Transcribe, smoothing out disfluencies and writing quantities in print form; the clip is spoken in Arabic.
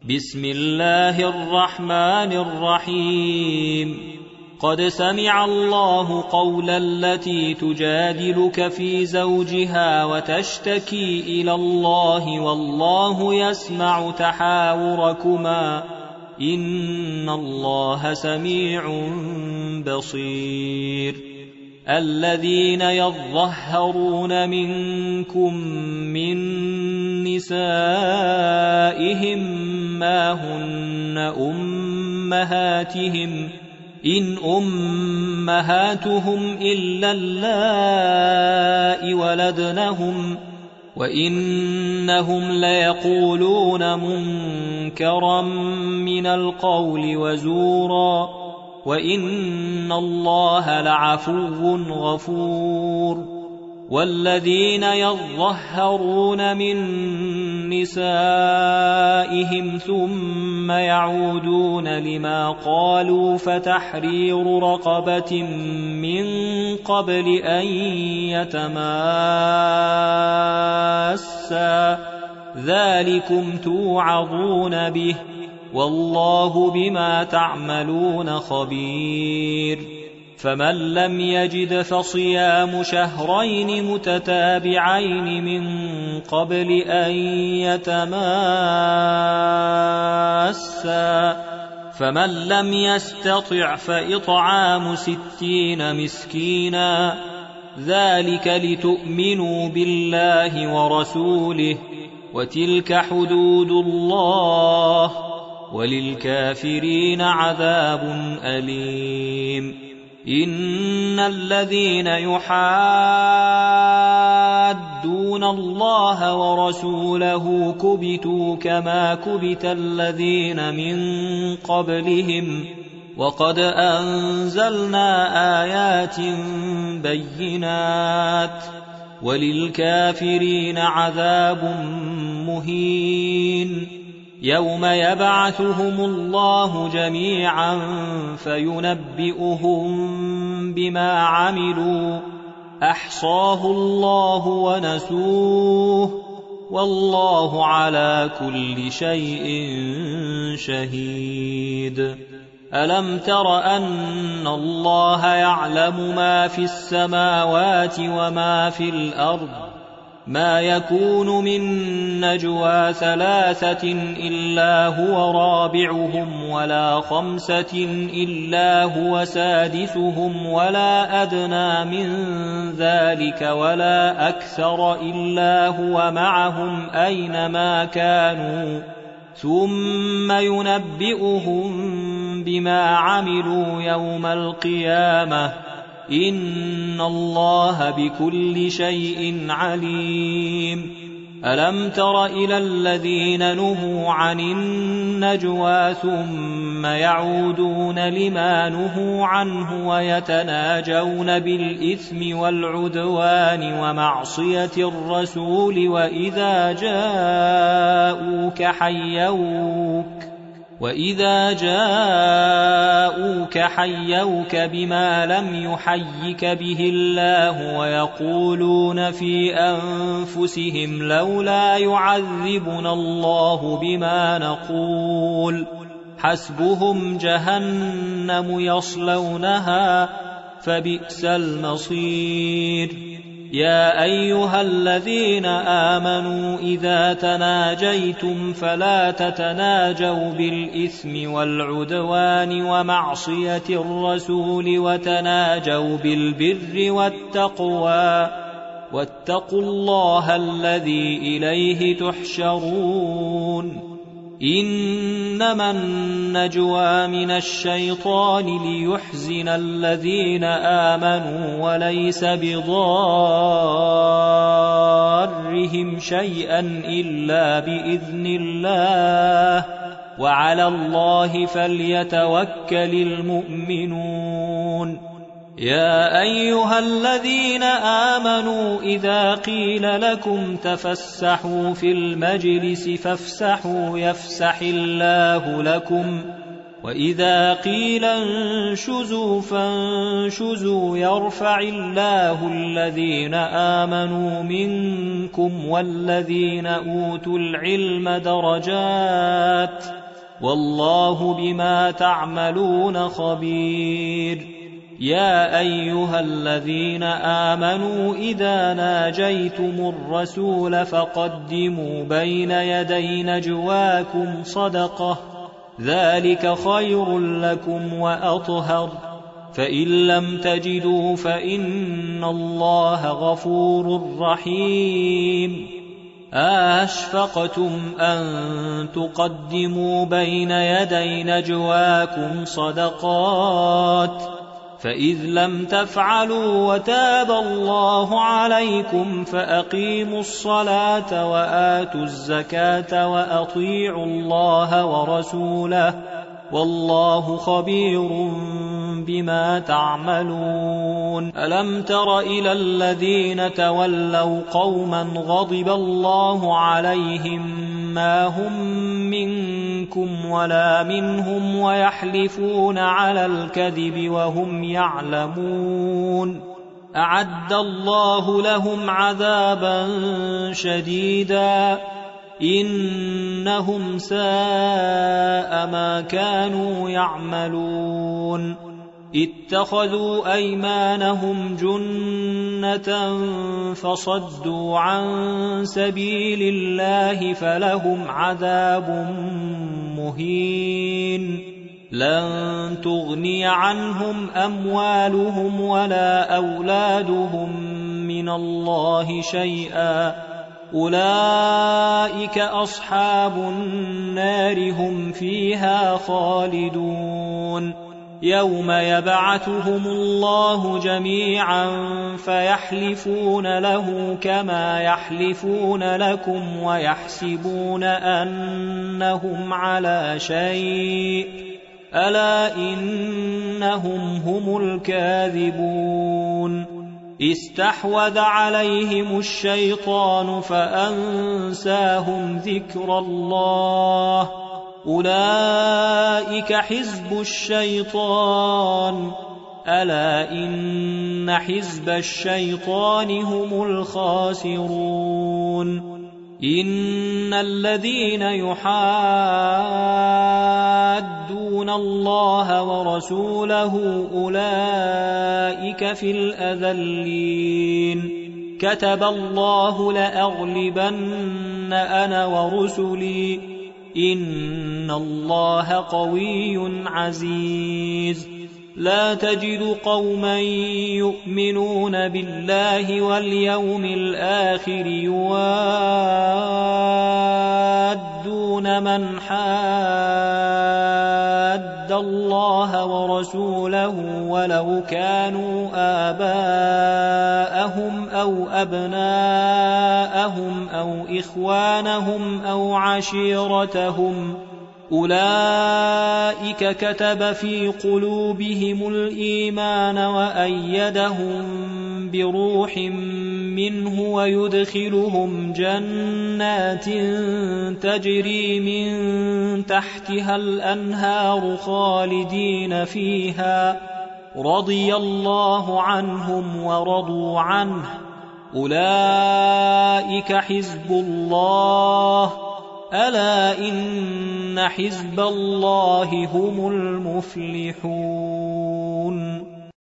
بسم الله الرحمن الرحيم قد سمع الله قول التي تجادلك في زوجها وتشتكي إلى الله والله يسمع تحاوركما إن الله سميع بصير الذين يظهرون منكم من نسائهم ما هن أمهاتهم إن أمهاتهم إلا اللائي ولدنهم وإنهم ليقولون منكرا من القول وزورا وإن الله لعفو غفور والذين يظهرون من نسائهم ثم يعودون لما قالوا فتحرير رقبة من قبل أن يتماسا ذلكم توعظون به والله بما تعملون خبير فمن لم يجد فصيام شهرين متتابعين من قبل أن يتماسا فمن لم يستطع فإطعام 60 مسكينا ذلك لتؤمنوا بالله ورسوله وتلك حدود الله وللكافرين عذاب أليم إن الذين يحادون الله ورسوله كبتوا كما كبت الذين من قبلهم وقد أنزلنا آيات بينات وللكافرين عذاب مهين يوم يبعثهم الله جميعا فينبئهم بما عملوا أحصاه الله ونسوه والله على كل شيء شهيد ألم تر أن الله يعلم ما في السماوات وما في الأرض ما يكون من نجوى 3 إلا هو رابعهم ولا 5 إلا هو سادسهم ولا أدنى من ذلك ولا أكثر إلا هو معهم أينما كانوا ثم ينبئهم بما عملوا يوم القيامة إن الله بكل شيء عليم ألم تر إلى الذين نهوا عن النجوى ثم يعودون لما نهوا عنه ويتناجون بالإثم والعدوان ومعصية الرسول وإذا جاءوك حيوك بما لم يحيك به الله ويقولون في أنفسهم لولا يعذبنا الله بما نقول حسبهم جهنم يصلونها فبئس المصير يا أيها الذين آمنوا إذا تناجيتم فلا تتناجوا بالإثم والعدوان ومعصية الرسول وتناجوا بالبر والتقوى واتقوا الله الذي إليه تحشرون إنما النجوى من الشيطان ليحزن الذين آمنوا وليس بضارهم شيئا إلا بإذن الله وعلى الله فليتوكل المؤمنون يا أيها الذين آمنوا إذا قيل لكم تفسحوا في المجلس فافسحوا يفسح الله لكم وإذا قيل انشزوا فانشزوا يرفع الله الذين آمنوا منكم والذين أوتوا العلم درجات والله بما تعملون خبير. يا أيها الذين آمنوا إذا ناجيتم الرسول فقدموا بين يدي نجواكم صدقة، ذلك خير لكم وأطهر، فإن لم تجدوا فإن الله غفور رحيم. أشفقتم أن تقدموا بين يدي نجواكم صدقات، فإذ لم تفعلوا وتاب الله عليكم فأقيموا الصلاة وآتوا الزكاة وأطيعوا الله ورسوله، والله خبير بما تعملون. ألم تر إلى الذين تولوا قوما غضب الله عليهم ما هم منكم ولا منهم ويحلفون على الكذب وهم يعلمون، أعد الله لهم عذابا شديدا إنهم ساء ما كانوا يعملون. اتخذوا أيمانهم جنة فصدوا عن سبيل الله فلهم عذاب مهين. لن تغني عنهم أموالهم ولا أولادهم من الله شيئا، أولئك أصحاب النار هم فيها خالدون. يوم يبعثهم الله جميعا فيحلفون له كما يحلفون لكم ويحسبون أنهم على شيء، ألا إنهم هم الكاذبون. استحوذ عليهم الشيطان فأنساهم ذكر الله، أولئك حزب الشيطان، ألا إن حزب الشيطان هم الخاسرون. إن الذين يحادون الله ورسوله أولئك في الأذلين. كتب الله لأغلبن أنا ورسلي إن الله قوي عزيز. لا تجد قوما يؤمنون بالله واليوم الآخر يوادون من حاد الله ورسوله ولو كانوا آباءهم أو أبناءهم أو إخوانهم أو عشيرتهم، أولئك كتب في قلوبهم الإيمان وأيدهم بروح منه ويدخلهم جنات تجري من تحتها الأنهار خالدين فيها، رضي الله عنهم ورضوا عنه، أولئك حزب الله، ألا إن حزب الله هم المفلحون.